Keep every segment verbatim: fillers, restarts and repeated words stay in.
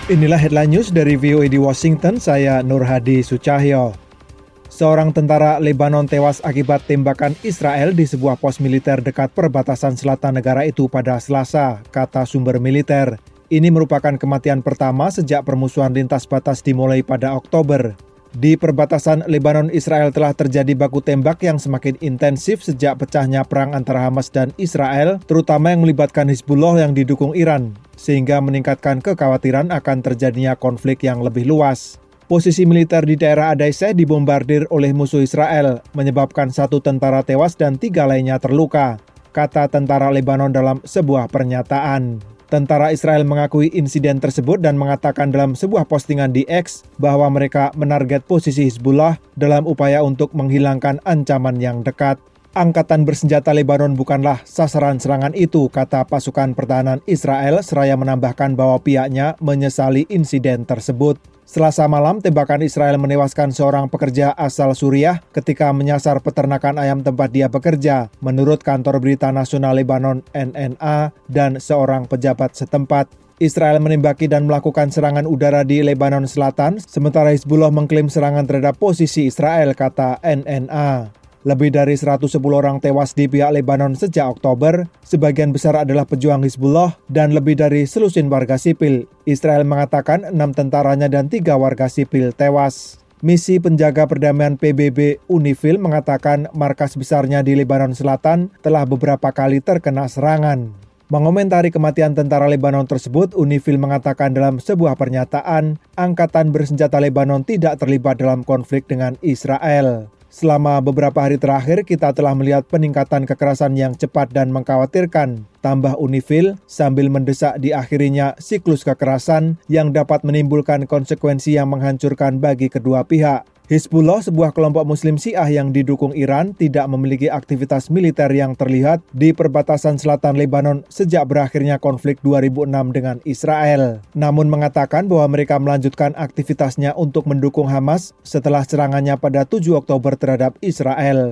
Inilah headline news dari V O A di Washington, saya Nur Hadi Sucahyo. Seorang tentara Lebanon tewas akibat tembakan Israel di sebuah pos militer dekat perbatasan selatan negara itu pada Selasa, kata sumber militer. Ini merupakan kematian pertama sejak permusuhan lintas batas dimulai pada Oktober. Di perbatasan Lebanon, Israel telah terjadi baku tembak yang semakin intensif sejak pecahnya perang antara Hamas dan Israel, terutama yang melibatkan Hizbullah yang didukung Iran, sehingga meningkatkan kekhawatiran akan terjadinya konflik yang lebih luas. Posisi militer di daerah Adaiseh dibombardir oleh musuh Israel, menyebabkan satu tentara tewas dan tiga lainnya terluka, kata tentara Lebanon dalam sebuah pernyataan. Tentara Israel mengakui insiden tersebut dan mengatakan dalam sebuah postingan di X bahwa mereka menarget posisi Hizbullah dalam upaya untuk menghilangkan ancaman yang dekat. Angkatan bersenjata Lebanon bukanlah sasaran serangan itu, kata pasukan pertahanan Israel, seraya menambahkan bahwa pihaknya menyesali insiden tersebut. Selasa malam, tembakan Israel menewaskan seorang pekerja asal Suriah ketika menyasar peternakan ayam tempat dia bekerja, menurut kantor berita nasional Lebanon N N A dan seorang pejabat setempat. Israel menembaki dan melakukan serangan udara di Lebanon Selatan, sementara Hizbullah mengklaim serangan terhadap posisi Israel, kata N N A. Lebih dari seratus sepuluh orang tewas di pihak Lebanon sejak Oktober, sebagian besar adalah pejuang Hizbullah dan lebih dari selusin warga sipil. Israel mengatakan enam tentaranya dan tiga warga sipil tewas. Misi penjaga perdamaian P B B UNIFIL mengatakan markas besarnya di Lebanon Selatan telah beberapa kali terkena serangan. Mengomentari kematian tentara Lebanon tersebut, UNIFIL mengatakan dalam sebuah pernyataan, Angkatan Bersenjata Lebanon tidak terlibat dalam konflik dengan Israel. Selama beberapa hari terakhir, kita telah melihat peningkatan kekerasan yang cepat dan mengkhawatirkan, tambah UNIFIL sambil mendesak diakhirinya siklus kekerasan yang dapat menimbulkan konsekuensi yang menghancurkan bagi kedua pihak. Hizbullah, sebuah kelompok Muslim Syiah yang didukung Iran, tidak memiliki aktivitas militer yang terlihat di perbatasan selatan Lebanon sejak berakhirnya konflik dua ribu enam dengan Israel. Namun mengatakan bahwa mereka melanjutkan aktivitasnya untuk mendukung Hamas setelah serangannya pada tujuh Oktober terhadap Israel.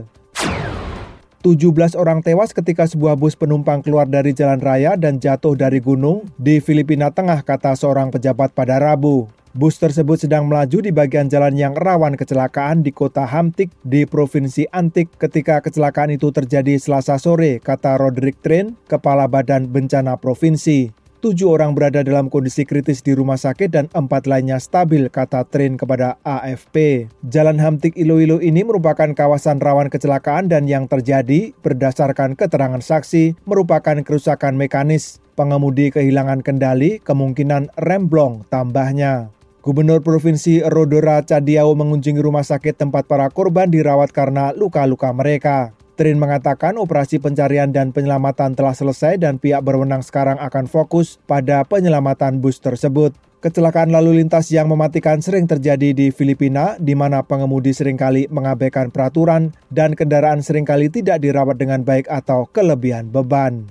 tujuh belas orang tewas ketika sebuah bus penumpang keluar dari jalan raya dan jatuh dari gunung di Filipina Tengah, kata seorang pejabat pada Rabu. Bus tersebut sedang melaju di bagian jalan yang rawan kecelakaan di kota Hamtik di Provinsi Antik ketika kecelakaan itu terjadi Selasa sore, kata Roderick Trin, Kepala Badan Bencana Provinsi. Tujuh orang berada dalam kondisi kritis di rumah sakit dan empat lainnya stabil, kata Trin kepada A F P. Jalan Hamtik Iloilo ini merupakan kawasan rawan kecelakaan dan yang terjadi, berdasarkan keterangan saksi, merupakan kerusakan mekanis. Pengemudi kehilangan kendali, kemungkinan remblong, tambahnya. Gubernur Provinsi Rodora Cadiao mengunjungi rumah sakit tempat para korban dirawat karena luka-luka mereka. Trin mengatakan operasi pencarian dan penyelamatan telah selesai dan pihak berwenang sekarang akan fokus pada penyelamatan bus tersebut. Kecelakaan lalu lintas yang mematikan sering terjadi di Filipina, di mana pengemudi seringkali mengabaikan peraturan dan kendaraan seringkali tidak dirawat dengan baik atau kelebihan beban.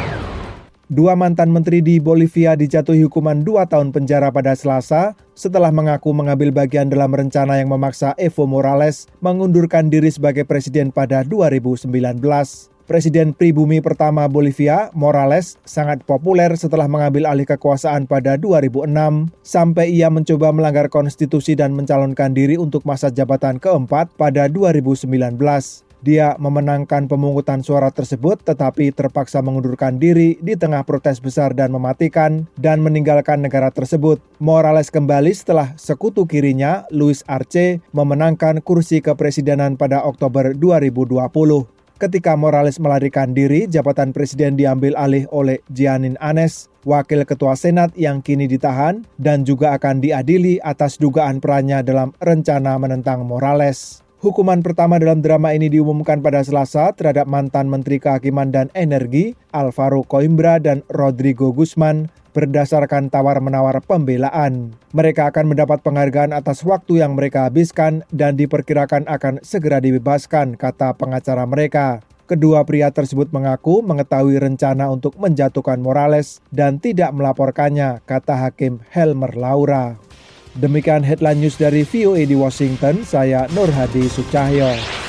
Dua mantan menteri di Bolivia dijatuhi hukuman dua tahun penjara pada Selasa setelah mengaku mengambil bagian dalam rencana yang memaksa Evo Morales mengundurkan diri sebagai presiden pada dua ribu sembilan belas. Presiden pribumi pertama Bolivia, Morales, sangat populer setelah mengambil alih kekuasaan pada dua ribu enam, sampai ia mencoba melanggar konstitusi dan mencalonkan diri untuk masa jabatan keempat pada dua ribu sembilan belas. Dia memenangkan pemungutan suara tersebut tetapi terpaksa mengundurkan diri di tengah protes besar dan mematikan dan meninggalkan negara tersebut. Morales kembali setelah sekutu kirinya, Luis Arce, memenangkan kursi kepresidenan pada Oktober dua ribu dua puluh. Ketika Morales melarikan diri, jabatan presiden diambil alih oleh Jeanine Áñez, wakil ketua Senat yang kini ditahan dan juga akan diadili atas dugaan perannya dalam rencana menentang Morales. Hukuman pertama dalam drama ini diumumkan pada Selasa terhadap mantan Menteri Kehakiman dan Energi, Alvaro Coimbra dan Rodrigo Guzman, berdasarkan tawar-menawar pembelaan. Mereka akan mendapat penghargaan atas waktu yang mereka habiskan dan diperkirakan akan segera dibebaskan, kata pengacara mereka. Kedua pria tersebut mengaku mengetahui rencana untuk menjatuhkan Morales dan tidak melaporkannya, kata Hakim Helmer Laura. Demikian headline news dari V O A di Washington, saya Nur Hadi Sucahyo.